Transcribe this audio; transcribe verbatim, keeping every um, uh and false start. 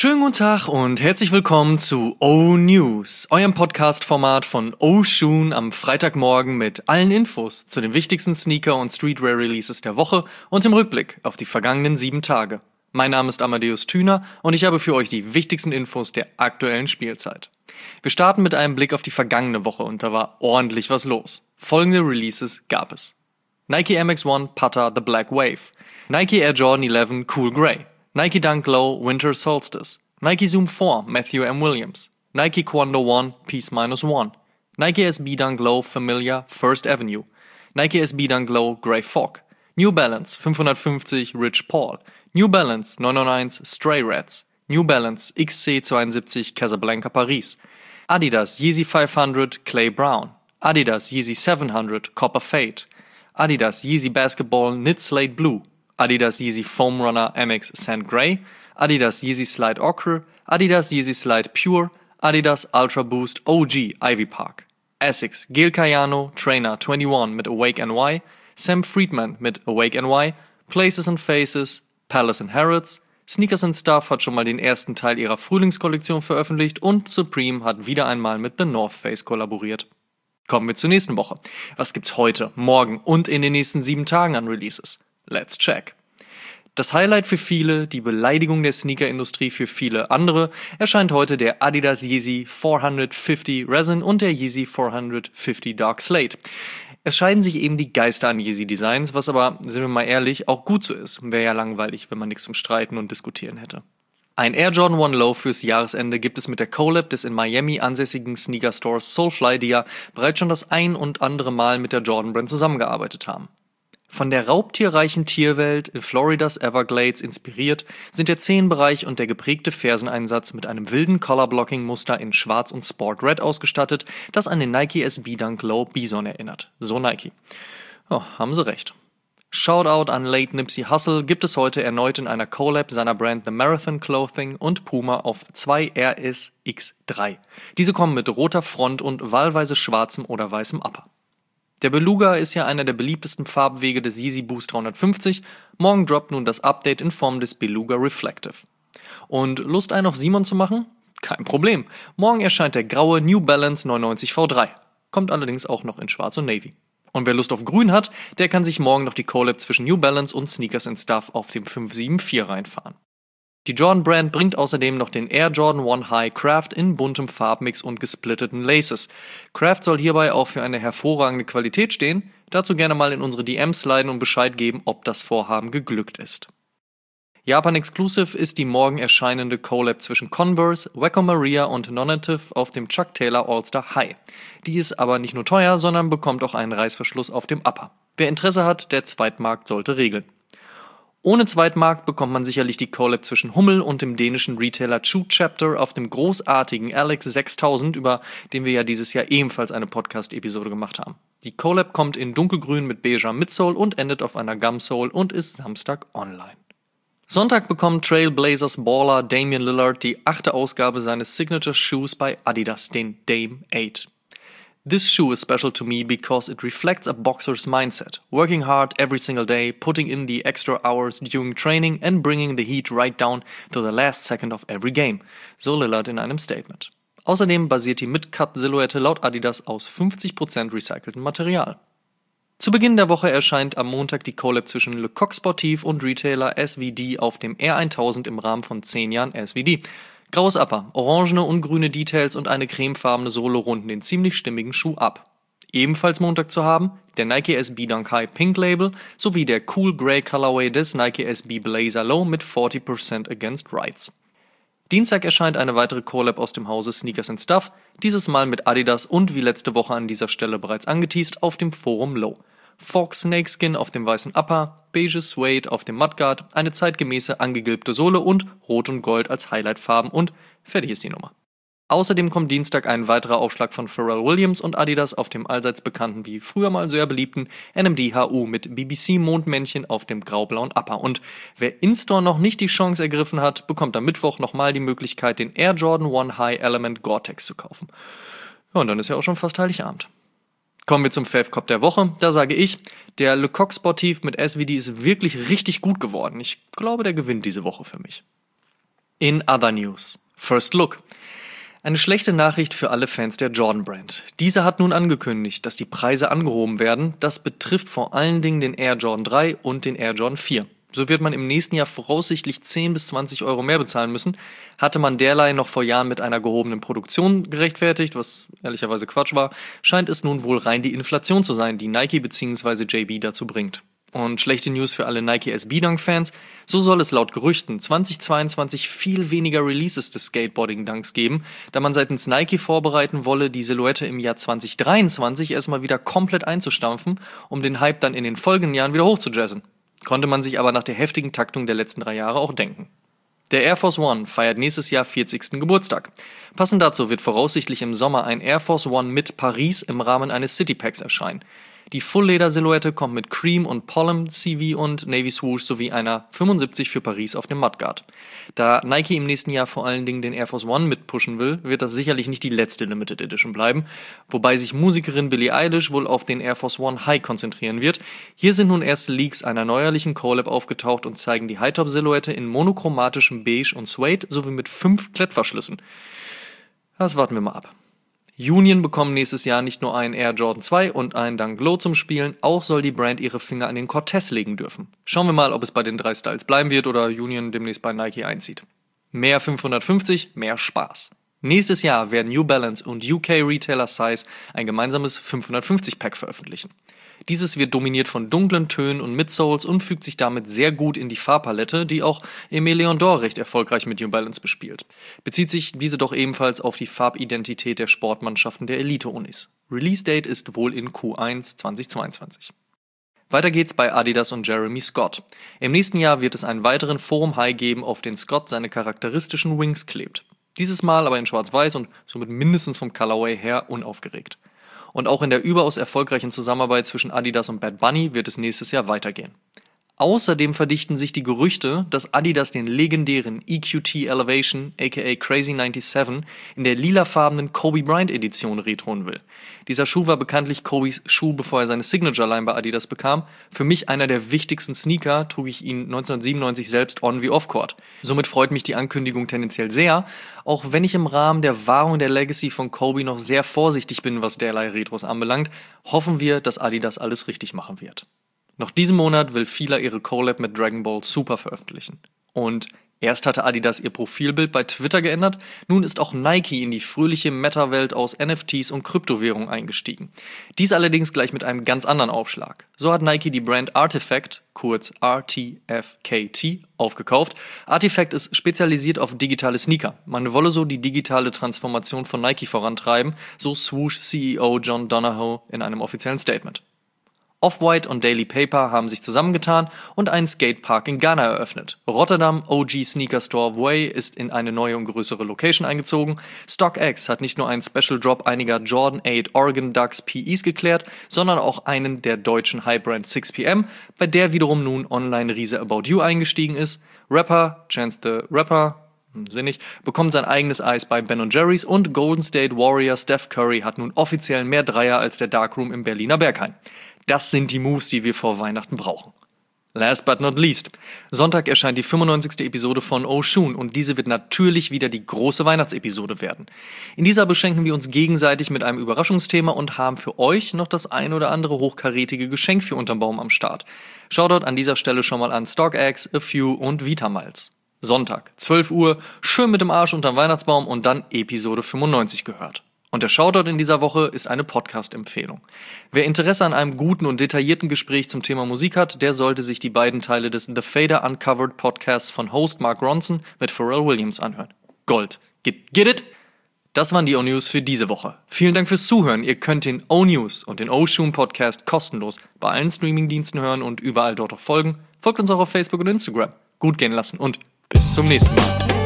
Schönen guten Tag und herzlich willkommen zu O-News, eurem Podcast-Format von O-Shoon am Freitagmorgen mit allen Infos zu den wichtigsten Sneaker- und Streetwear-Releases der Woche und im Rückblick auf die vergangenen sieben Tage. Mein Name ist Amadeus Thüner und ich habe für euch die wichtigsten Infos der aktuellen Spielzeit. Wir starten mit einem Blick auf die vergangene Woche und da war ordentlich was los. Folgende Releases gab es: Nike M X eins Putter The Black Wave, Nike Air Jordan elf Cool Grey, Nike Dunk Low Winter Solstice, Nike Zoom vier Matthew M. Williams, Nike Quando eins Peace Minus One, Nike S B Dunk Low Familiar First Avenue, Nike S B Dunk Low Grey Fog, New Balance fünfhundertfünfzig Rich Paul, New Balance neunhunderteins Stray Rats, New Balance X C zweiundsiebzig Casablanca Paris, Adidas Yeezy fünfhundert Clay Brown, Adidas Yeezy siebenhundert Copper Fade, Adidas Yeezy Basketball Knit Slate Blue, Adidas Yeezy Foam Runner M X Sand Grey, Adidas Yeezy Slide Ochre, Adidas Yeezy Slide Pure, Adidas Ultra Boost O G Ivy Park, Essex Gel Cayano Trainer einundzwanzig mit Awake N Y, Sam Friedman mit Awake N Y, Places and Faces, Palace and Harrods, Sneakers and Stuff hat schon mal den ersten Teil ihrer Frühlingskollektion veröffentlicht und Supreme hat wieder einmal mit The North Face kollaboriert. Kommen wir zur nächsten Woche. Was gibt's heute, morgen und in den nächsten sieben Tagen an Releases? Let's check. Das Highlight für viele, die Beleidigung der Sneakerindustrie für viele andere, erscheint heute der Adidas Yeezy vierhundertfünfzig Resin und der Yeezy vierhundertfünfzig Dark Slate. Es scheiden sich eben die Geister an Yeezy-Designs, was aber, sind wir mal ehrlich, auch gut so ist. Wäre ja langweilig, wenn man nichts zum Streiten und Diskutieren hätte. Ein Air Jordan eins Low fürs Jahresende gibt es mit der Collab des in Miami ansässigen Sneaker-Stores Soulfly, die ja bereits schon das ein und andere Mal mit der Jordan-Brand zusammengearbeitet haben. Von der raubtierreichen Tierwelt in Floridas Everglades inspiriert, sind der Zehenbereich und der geprägte Ferseneinsatz mit einem wilden Colorblocking-Muster in Schwarz und Sport Red ausgestattet, das an den Nike S B Dunk Low Bison erinnert. So Nike. Oh, haben sie recht. Shoutout an Late Nipsey Hussle gibt es heute erneut in einer Collab seiner Brand The Marathon Clothing und Puma auf zwei R S X drei. Diese kommen mit roter Front und wahlweise schwarzem oder weißem Upper. Der Beluga ist ja einer der beliebtesten Farbwege des Yeezy Boost dreihundertfünfzig, morgen droppt nun das Update in Form des Beluga Reflective. Und Lust einen auf Simon zu machen? Kein Problem, morgen erscheint der graue New Balance neunundneunzig V drei, kommt allerdings auch noch in Schwarz und Navy. Und wer Lust auf Grün hat, der kann sich morgen noch die Collab zwischen New Balance und Sneakers and Stuff auf dem fünf sieben vier reinfahren. Die Jordan Brand bringt außerdem noch den Air Jordan eins High Craft in buntem Farbmix und gesplitteten Laces. Craft soll hierbei auch für eine hervorragende Qualität stehen, dazu gerne mal in unsere D Ms sliden und Bescheid geben, ob das Vorhaben geglückt ist. Japan Exclusive ist die morgen erscheinende Collab zwischen Converse, Wacko Maria und Nonative auf dem Chuck Taylor All-Star High. Die ist aber nicht nur teuer, sondern bekommt auch einen Reißverschluss auf dem Upper. Wer Interesse hat, der Zweitmarkt sollte regeln. Ohne Zweitmarkt bekommt man sicherlich die Collab zwischen Hummel und dem dänischen Retailer Shoe Chapter auf dem großartigen Alex sechstausend, über den wir ja dieses Jahr ebenfalls eine Podcast-Episode gemacht haben. Die Collab kommt in dunkelgrün mit beiger Midsole und endet auf einer Gumsole und ist Samstag online. Sonntag bekommt Trailblazers Baller Damian Lillard die achte Ausgabe seines Signature Shoes bei Adidas, den Dame acht. This shoe is special to me because it reflects a boxer's mindset, working hard every single day, putting in the extra hours during training and bringing the heat right down to the last second of every game, so Lillard in einem Statement. Außerdem basiert die Mid-Cut-Silhouette laut Adidas aus fünfzig Prozent recyceltem Material. Zu Beginn der Woche erscheint am Montag die Collab zwischen Le Coq Sportif und Retailer S V D auf dem R tausend im Rahmen von zehn Jahren S V D. Graues Upper, orangene und grüne Details und eine cremefarbene Sohle runden den ziemlich stimmigen Schuh ab. Ebenfalls Montag zu haben, der Nike S B Dunk High Pink Label sowie der Cool Grey Colorway des Nike S B Blazer Low mit vierzig Prozent Against Rights. Dienstag erscheint eine weitere Collab aus dem Hause Sneakers and Stuff, dieses Mal mit Adidas und wie letzte Woche an dieser Stelle bereits angeteast auf dem Forum Low. Fox Snakeskin auf dem weißen Upper, beige Suede auf dem Mudguard, eine zeitgemäße angegilbte Sohle und Rot und Gold als Highlightfarben und fertig ist die Nummer. Außerdem kommt Dienstag ein weiterer Aufschlag von Pharrell Williams und Adidas auf dem allseits bekannten wie früher mal sehr beliebten N M D H U mit B B C Mondmännchen auf dem graublauen Upper. Und wer in-store noch nicht die Chance ergriffen hat, bekommt am Mittwoch nochmal die Möglichkeit, den Air Jordan eins High Element Gore-Tex zu kaufen. Ja, und dann ist ja auch schon fast Heiligabend. Kommen wir zum Fave-Cop der Woche. Da sage ich, der Le Coq Sportif mit S V D ist wirklich richtig gut geworden. Ich glaube, der gewinnt diese Woche für mich. In other news. First Look. Eine schlechte Nachricht für alle Fans der Jordan-Brand. Diese hat nun angekündigt, dass die Preise angehoben werden. Das betrifft vor allen Dingen den Air Jordan drei und den Air Jordan vier. So wird man im nächsten Jahr voraussichtlich zehn bis zwanzig Euro mehr bezahlen müssen. Hatte man derlei noch vor Jahren mit einer gehobenen Produktion gerechtfertigt, was ehrlicherweise Quatsch war, scheint es nun wohl rein die Inflation zu sein, die Nike bzw. J B dazu bringt. Und schlechte News für alle Nike S B Dunk-Fans, so soll es laut Gerüchten zweitausendzweiundzwanzig viel weniger Releases des Skateboarding-Dunks geben, da man seitens Nike vorbereiten wolle, die Silhouette im Jahr zweitausenddreiundzwanzig erstmal wieder komplett einzustampfen, um den Hype dann in den folgenden Jahren wieder hochzujazzen. Konnte man sich aber nach der heftigen Taktung der letzten drei Jahre auch denken. Der Air Force One feiert nächstes Jahr vierzigsten Geburtstag. Passend dazu wird voraussichtlich im Sommer ein Air Force One mit Paris im Rahmen eines City Packs erscheinen. Die Full-Leder-Silhouette kommt mit Cream und Pollen C V und Navy Swoosh sowie einer fünfundsiebzig für Paris auf dem Mudguard. Da Nike im nächsten Jahr vor allen Dingen den Air Force One mitpushen will, wird das sicherlich nicht die letzte Limited Edition bleiben, wobei sich Musikerin Billie Eilish wohl auf den Air Force One High konzentrieren wird. Hier sind nun erste Leaks einer neuerlichen Collab aufgetaucht und zeigen die Hightop-Silhouette in monochromatischem Beige und Suede sowie mit fünf Klettverschlüssen. Das warten wir mal ab. Union bekommen nächstes Jahr nicht nur einen Air Jordan zwei und einen Dunk Low zum Spielen, auch soll die Brand ihre Finger an den Cortez legen dürfen. Schauen wir mal, ob es bei den drei Styles bleiben wird oder Union demnächst bei Nike einzieht. Mehr fünfhundertfünfzig, mehr Spaß. Nächstes Jahr werden New Balance und U K-Retailer Size ein gemeinsames fünfhundertfünfzig Pack veröffentlichen. Dieses wird dominiert von dunklen Tönen und Midsoles und fügt sich damit sehr gut in die Farbpalette, die auch Aimé Leon Dore recht erfolgreich mit New Balance bespielt. Bezieht sich diese doch ebenfalls auf die Farbidentität der Sportmannschaften der Elite-Unis. Release-Date ist wohl in Q eins zweitausendzweiundzwanzig. Weiter geht's bei Adidas und Jeremy Scott. Im nächsten Jahr wird es einen weiteren Forum-High geben, auf den Scott seine charakteristischen Wings klebt. Dieses Mal aber in schwarz-weiß und somit mindestens vom Colorway her unaufgeregt. Und auch in der überaus erfolgreichen Zusammenarbeit zwischen Adidas und Bad Bunny wird es nächstes Jahr weitergehen. Außerdem verdichten sich die Gerüchte, dass Adidas den legendären E Q T Elevation aka Crazy siebenundneunzig in der lilafarbenen Kobe Bryant Edition retronen will. Dieser Schuh war bekanntlich Kobes Schuh, bevor er seine Signature-Line bei Adidas bekam. Für mich einer der wichtigsten Sneaker, trug ich ihn neunzehnhundertsiebenundneunzig selbst on wie off-court. Somit freut mich die Ankündigung tendenziell sehr, auch wenn ich im Rahmen der Wahrung der Legacy von Kobe noch sehr vorsichtig bin, was derlei Retros anbelangt, hoffen wir, dass Adidas alles richtig machen wird. Noch diesen Monat will Fila ihre Collab mit Dragon Ball Super veröffentlichen. Und erst hatte Adidas ihr Profilbild bei Twitter geändert, nun ist auch Nike in die fröhliche Meta-Welt aus N F Ts und Kryptowährungen eingestiegen. Dies allerdings gleich mit einem ganz anderen Aufschlag. So hat Nike die Brand Artifact, kurz R T F K T, aufgekauft. Artifact ist spezialisiert auf digitale Sneaker. Man wolle so die digitale Transformation von Nike vorantreiben, so Swoosh C E O John Donahoe in einem offiziellen Statement. Off-White und Daily Paper haben sich zusammengetan und einen Skatepark in Ghana eröffnet. Rotterdam O G Sneaker Store Way ist in eine neue und größere Location eingezogen. StockX hat nicht nur einen Special Drop einiger Jordan acht Oregon Ducks P Es geklärt, sondern auch einen der deutschen High-Brand six P M, bei der wiederum nun Online-Riese About You eingestiegen ist. Rapper, Chance the Rapper, sinnig, bekommt sein eigenes Eis bei Ben und Jerry's und Golden State Warrior Steph Curry hat nun offiziell mehr Dreier als der Darkroom im Berliner Berghain. Das sind die Moves, die wir vor Weihnachten brauchen. Last but not least. Sonntag erscheint die fünfundneunzigste Episode von Oshun und diese wird natürlich wieder die große Weihnachtsepisode werden. In dieser beschenken wir uns gegenseitig mit einem Überraschungsthema und haben für euch noch das ein oder andere hochkarätige Geschenk für unterm Baum am Start. Shoutout an dieser Stelle schon mal an StockX, A Few und Vitamals. Sonntag, zwölf Uhr, schön mit dem Arsch unterm Weihnachtsbaum und dann Episode fünfundneunzig gehört. Und der Shoutout in dieser Woche ist eine Podcast-Empfehlung. Wer Interesse an einem guten und detaillierten Gespräch zum Thema Musik hat, der sollte sich die beiden Teile des The Fader Uncovered Podcasts von Host Mark Ronson mit Pharrell Williams anhören. Gold. Get, get it? Das waren die O-News für diese Woche. Vielen Dank fürs Zuhören. Ihr könnt den O-News und den Oshun Podcast kostenlos bei allen Streamingdiensten hören und überall dort auch folgen. Folgt uns auch auf Facebook und Instagram. Gut gehen lassen und bis zum nächsten Mal.